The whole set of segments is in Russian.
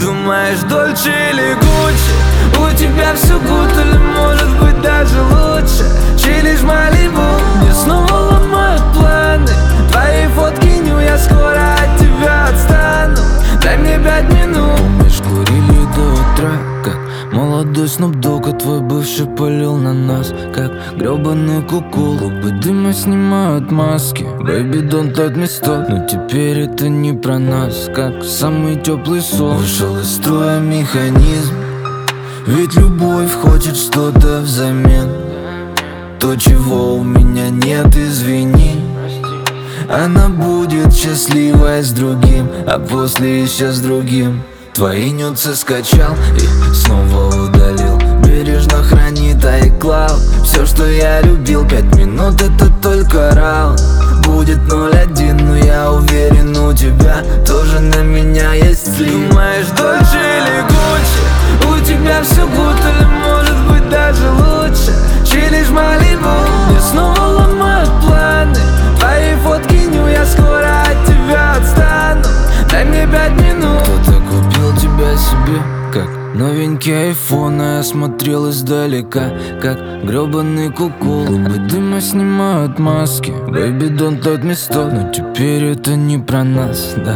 Думаешь, Дольче или Гуччи? У тебя все гуд или может быть даже лучше? Чилишь в Малибу, мне снова ломают планы. Твои фотки ню, я скоро от тебя отстану. Дай мне 5 минут. Помнишь, курили до утра, как молодой Snoop Dogg, а твой бывший палил на нас, как гребаный кукол. Клубы дыма снимают маски, baby don't let me stop. Но теперь это не про нас, как самый теплый сон. Вышел из строя механизм, ведь любовь хочет что-то взамен. То, чего у меня нет, извини. Она будет счастливой с другим, а после еще с другим. Твои нюцы скачал и снова удалил. Бережно хранит iCloud все, что я любил. 5 минут это только раунд. Будет 0-1, но я уверен, у тебя тоже на меня есть слив. Думаешь, Дольче или Гуччи? У тебя все гуд или может быть даже лучше? Чилишь в Малибу, мне снова ломают планы. Твои фотки ню, я скоро от тебя отстану. Дай мне 5 минут. Кто-то купил тебя себе, как новенький айфон, а я смотрел издалека, как гребаный кукол. Клубы дыма снимают маски, baby don't let me stop. Но теперь это не про нас, да.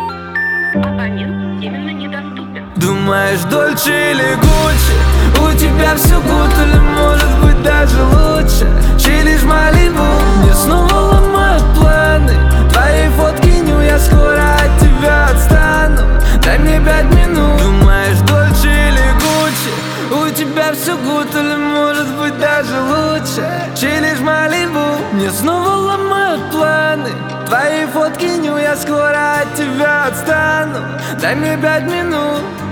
Абонент именно недоступен. Думаешь, Дольче или Гуччи? У тебя все гуд или может быть даже лучше? Чилишь в Малибу, мне снова ломают планы. Твои фотки ню, я скоро от тебя отстану. Дай мне 5 минут. Думаешь, Дольче или Гуччи? У тебя все гуд или может быть даже лучше? Чилишь в Малибу, мне снова ломают планы. Твои фотки ню, я скоро от тебя отстану. Дай мне 5 минут.